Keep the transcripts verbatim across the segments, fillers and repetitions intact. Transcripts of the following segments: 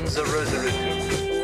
on the Resolute.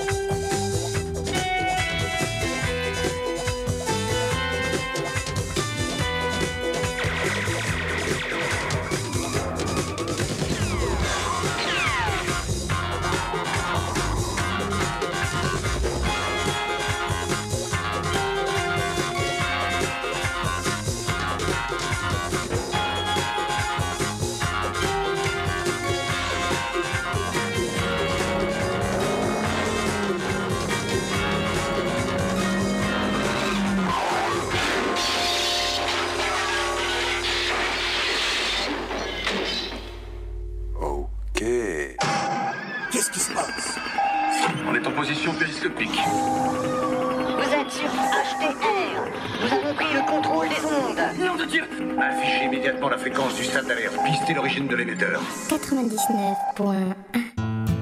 Position périscopique. Vous êtes sur H T R. Nous avons pris le contrôle des ondes. Nom de Dieu! Affichez immédiatement la fréquence du stade d'alerte. Pistez l'origine de l'émetteur. quatre-vingt-dix-neuf point un.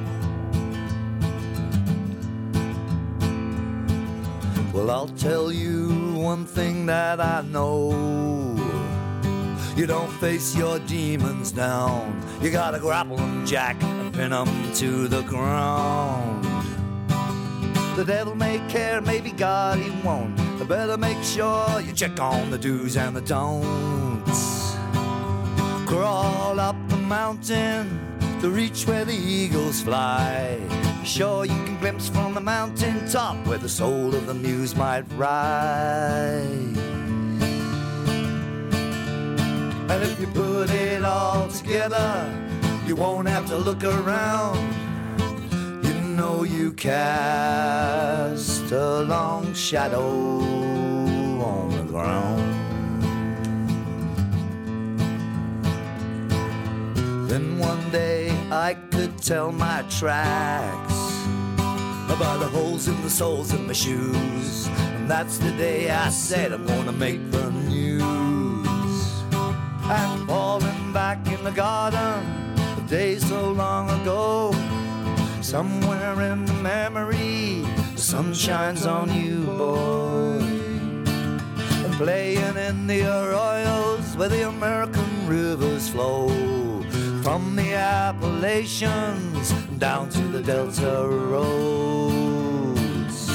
Well, I'll tell you one thing that I know. You don't face your demons down. You gotta grapple them, Jack, and pin them to the ground. The devil may care, maybe God he won't. But better make sure you check on the do's and the don'ts. Crawl up the mountain to reach where the eagles fly. Sure you can glimpse from the mountain top where the soul of the muse might rise. And if you put it all together, you won't have to look around. Know you cast a long shadow on the ground. Then one day I could tell my tracks about the holes in the soles of my shoes, and that's the day I said I'm gonna make the news. I'm falling back in the garden, the day so long ago. Somewhere in the memory, the sun shines on you, boy. And playing in the arroyos where the American rivers flow, from the Appalachians down to the Delta roads.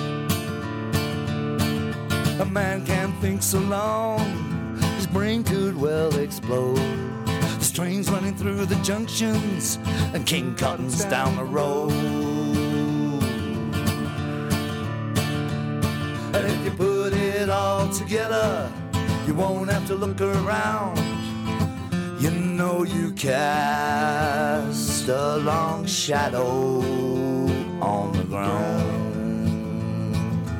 A man can't think so long, his brain could well explode. Trains running through the junctions and King Cotton's down the road. And if you put it all together, you won't have to look around. You know you cast a long shadow on the ground.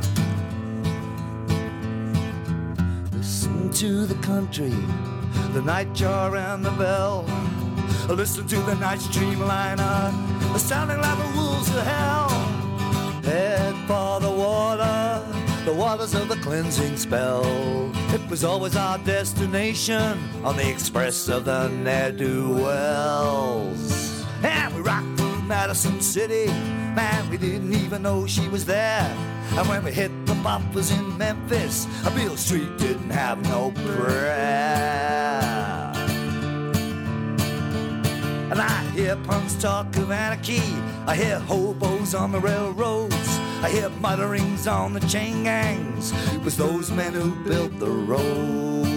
Listen to the country, the nightjar and the bell. Listen to the night streamliner, sounding like the wolves of hell. Head for the water, the waters of the cleansing spell. It was always our destination on the express of the ne'er-do-wells. And we rocked through Madison City, man, we didn't even know she was there. And when we hit the boppers in Memphis, Beale Street didn't have no prayer. And I hear punks talk of anarchy, I hear hobos on the railroads, I hear mutterings on the chain gangs. It was those men who built the roads.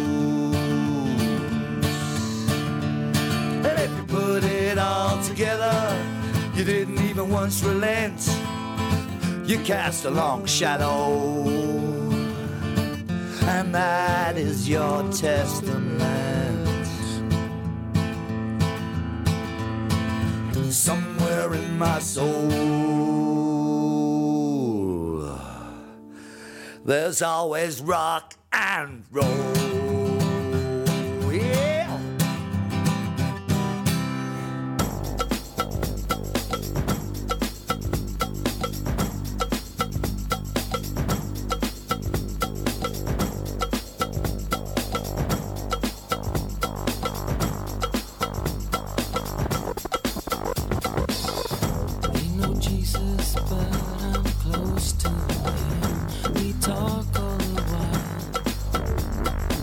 And if you put it all together, you didn't even once relent. You cast a long shadow, and that is your testament. Somewhere in my soul, there's always rock and roll. Yeah. Close to him, we talk all the while.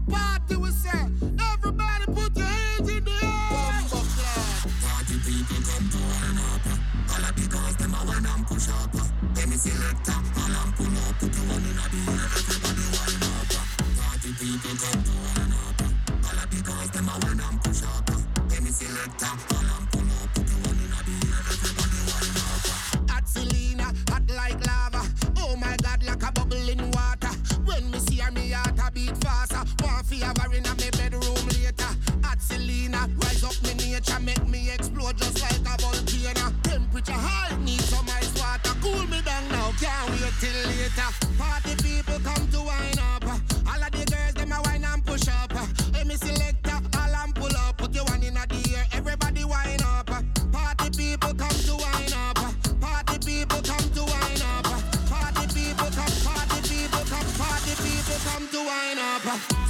Party we say, everybody put your hands in the air. Party people come to wine up. All of the girls them a wine and push up. Any selector, all and pull up. Put your one in the air, everybody wine up. Party people come to wine up. All of the girls them a wine and push up. Any selector, all and pull up. Put your one in the air, everybody wine up. Hot Selena, hot like lava. Oh my God, like a bubble in water. When me see her, me heart a beat faster. Want fi have her in a me bedroom later. Hot Selena, rise up me nature, make me explode just like a volcano. Temperature high, need some ice water. Cool me down now, can't wait till later. Party people come to wine up. All of the girls them a wine and push up. Hey me selector, all and pull up. Put your one in the air, everybody wine up. Party people come to wine up. Party people come to wine up. Party people come, party people come, party people come to wine up.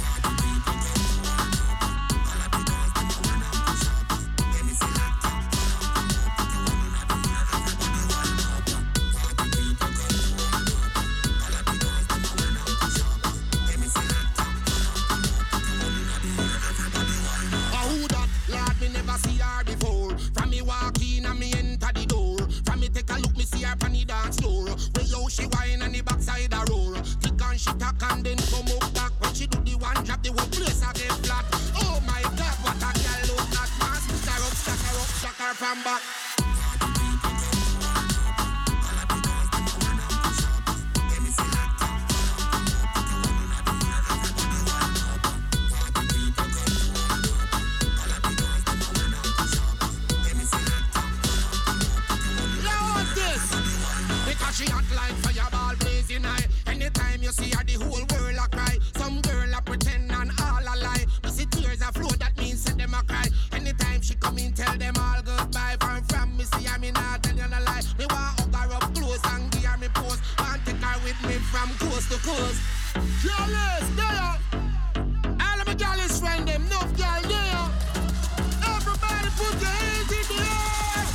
See her before. From me walk in and me enter the door. From me take a look, me see her on the dance floor. Where yo she whine and the backside a roar. Tick and she tack and then come up back. When she do the one drop, the whole place a get flat. Oh my God, what a girl look that man. Stick her up, stack her up, stack her from back. She hot like fireball blazing high. Anytime you see her, the whole world a cry. Some girl a pretend and all a lie. You see tears a flow, that means set them a cry. Anytime she come in, tell them all goodbye. From from me see her, me not tell you no lie. Me want hug her up close and give her me pose. Want take her with me from coast to coast. Jealous, there. All of my jealous friend them, no girl there. Everybody put your hands in the air.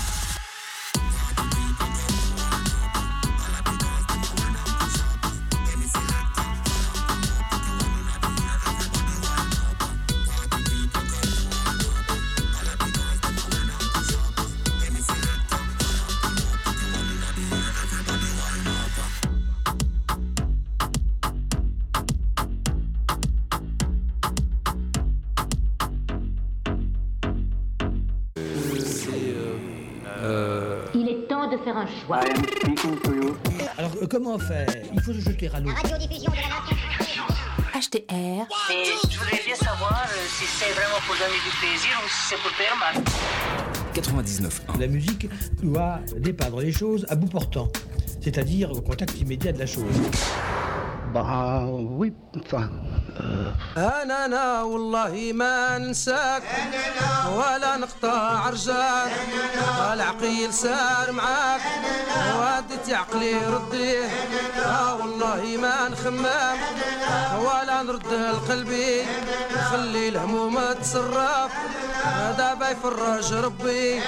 De faire un choix. Alors euh, comment faire? Il faut se jeter à l'eau. Radiodiffusion de la nation. H T R. Et je voudrais bien savoir euh, si c'est vraiment pour donner du plaisir ou si c'est pour faire mal. quatre-vingt-dix-neuf point un. La musique doit dépeindre les choses à bout portant, c'est-à-dire au contact immédiat de la chose. Bah oui, enfin... أنا أنا والله ما ننساك ولا نقطع رجاك العقيل سار معاك وديت عقلي رديه آه والله ما نخمم ولا نرد لقلبي خلي الهموم تصرف دابا يفرج ربي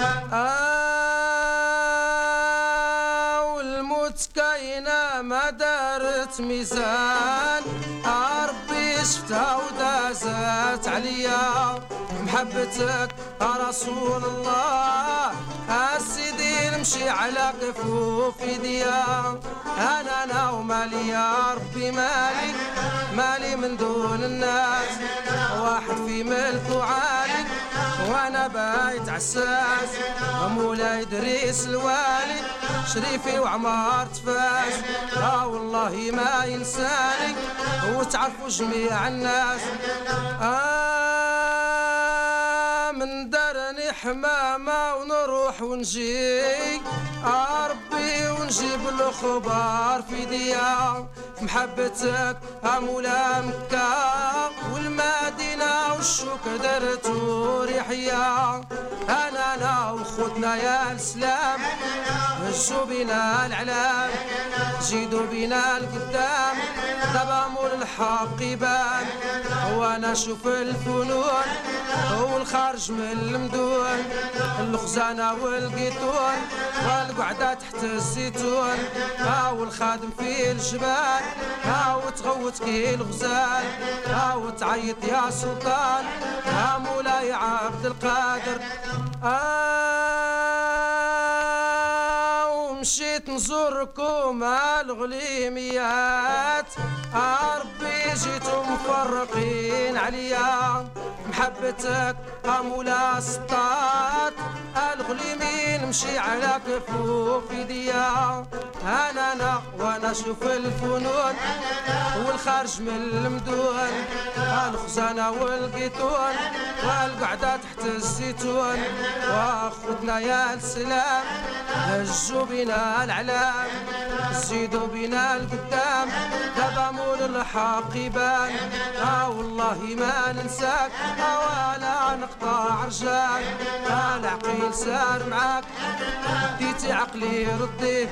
آه والموت كاينة ما دارت ميزان ربي شفتها ودازت عليا محبتك رسول الله السيدي نمشي على كفوف ايديا انا انا ومالي يا ربي مالي مالي من دون الناس واحد في ملكه عالي وانا بايت عساس مولاي ادريس الوالي شريفي وعمار تفاس اه والله ما ينساني وتعرفوا جميع الناس آه من دارني حمامة ونروح ونجي آه ربي ونجيب الخبار في ديا محبتك مولا مكة والمدينة والشوك درتو ريحيا أنا أنا وخوتنا يا السلام هجوا بينا العلام زيدوا بينا القدام دابا مول الحق يبان هو وانا اشوف الفنون والخارج من المدون الخزانة والقيتون والقعدة تحت الزيتون ها والخادم في الجبال ها وتغوت كي الغزال ها وتعيط يا سلطان ها مولاي عبد القادر آه ومشيت نزوركم الغليميات آه ربي جيتوا مفرقين عليا محبتك مولا سطات الغليمين نمشي على كفوف ايديا انا انا وانا اشوف الفنون والخارج من المدون الخزانة والقيتون والقعدة تحت الزيتون واخوتنا يا السلام هجوا بنا العلام زيدوا بنا القدام دابا مول الحق يبان اه والله ما ننساك اه ولا نقطع رجاك اه العقيل سار معاك ديتي عقلي رديه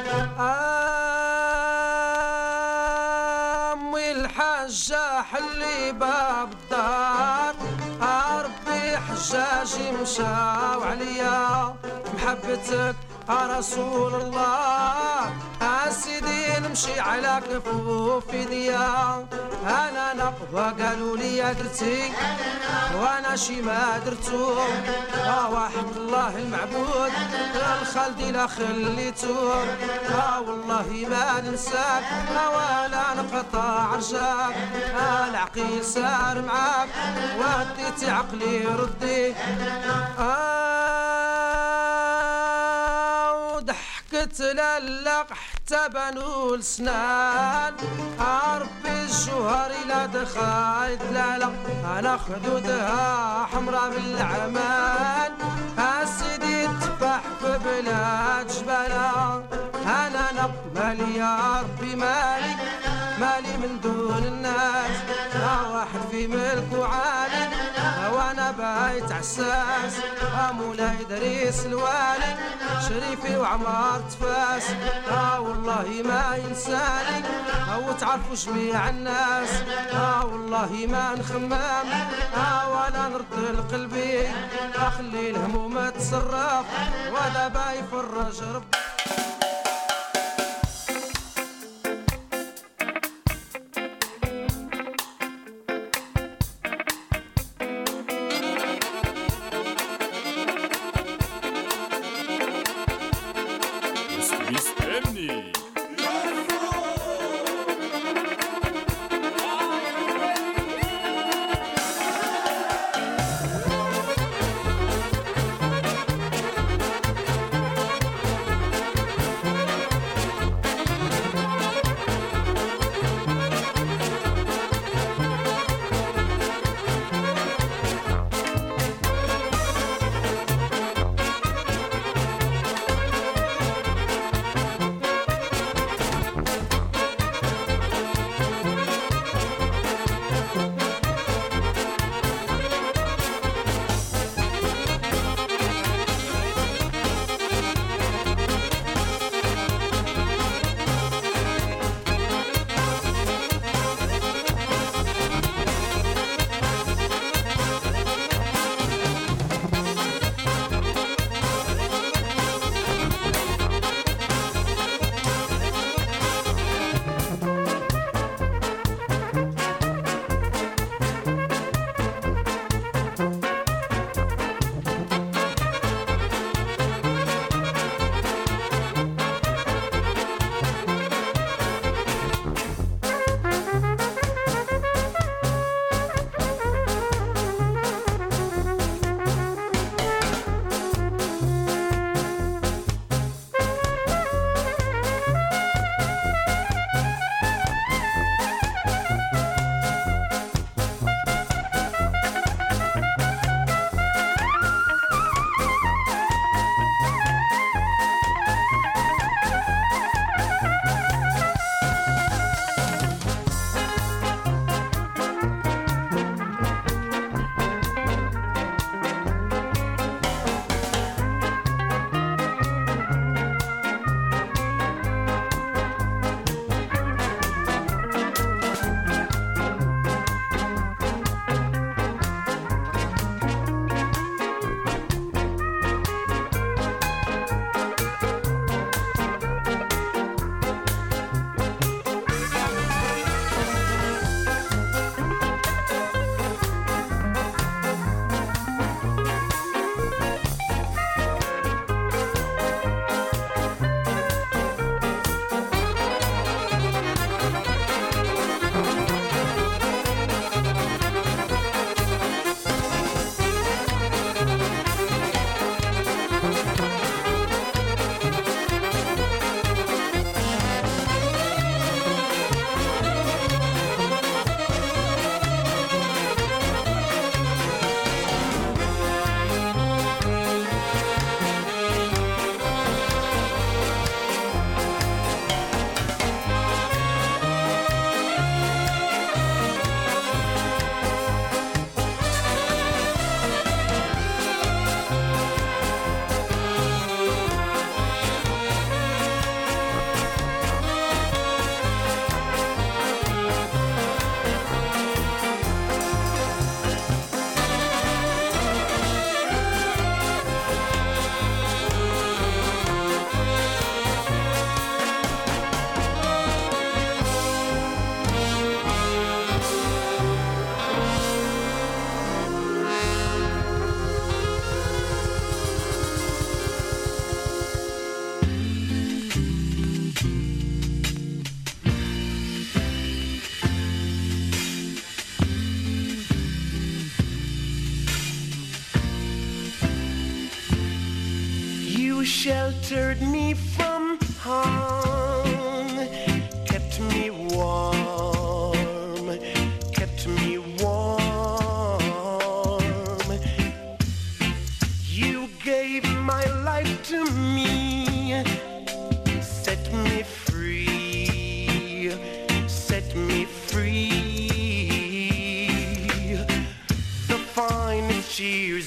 امي الحاجة حلي باب الدار اه ربي حجاجي مشاو عليا محبتك يا رسول الله يا سيدي نمشي على كفوف ايديا انا نقوى قالوا لي يا درتي وانا شي ما درتو وحق الله المعبود الخالدي لا خليتو اه والله ما ننساك ولا نقطع رجاك العقيل سار معاك وديتي عقلي ردي ضحكت للق حتى بنو السنان ربي الجوهر لا دخلت لا لا انا خدودها حمرا بالعمان سيدي التفاح في بلاد جبالها انا نقمل يا ربي مالي مالي من دون الناس واحد في ملك وعالي وانا بايت عساس مولاي دريس الوالي شريفي وعمار تفاس اه والله ما ينساني او تعرفوا جميع الناس اه والله ما نخمم اه ولا نرد لقلبي اخلي الهموم تصرف ولا باي يفرج ربي sheltered me from harm, kept me warm, kept me warm. You gave my life to me, set me free, set me free. The finest years